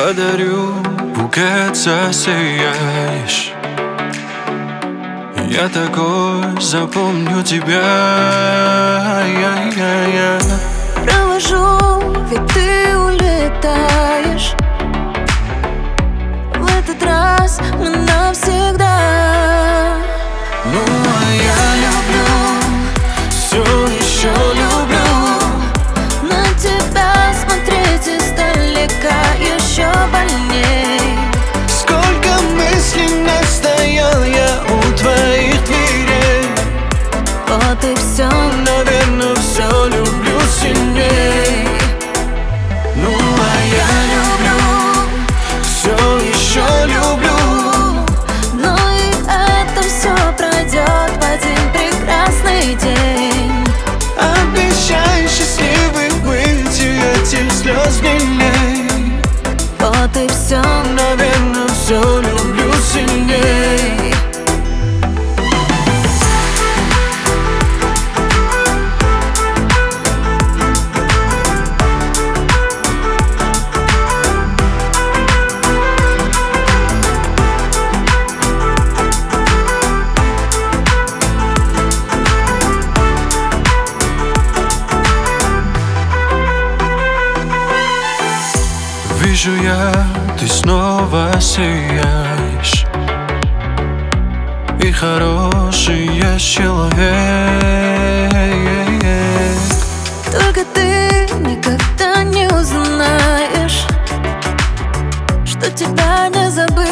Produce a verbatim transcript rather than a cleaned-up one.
Подарю букет, засияешь. Я такой, запомню тебя. Провожу, ведь ты улетаешь. В этот раз мы навсегда. Ну а я люблю, все еще люблю На тебя смотреть издалека еще больней. Сколько мыслей настоял я у твоих дверей. Вот и все, наверное, все люблю сильней. Ну а я люблю, все еще люблю. но и это все пройдет в один прекрасный день. Обещай счастливый быть, и этих слез не лей. Вот и все, наверное, все люблю сильней. Вижу я, ты снова сияешь, и хороший есть человек. только ты никогда не узнаешь, что тебя не забыть.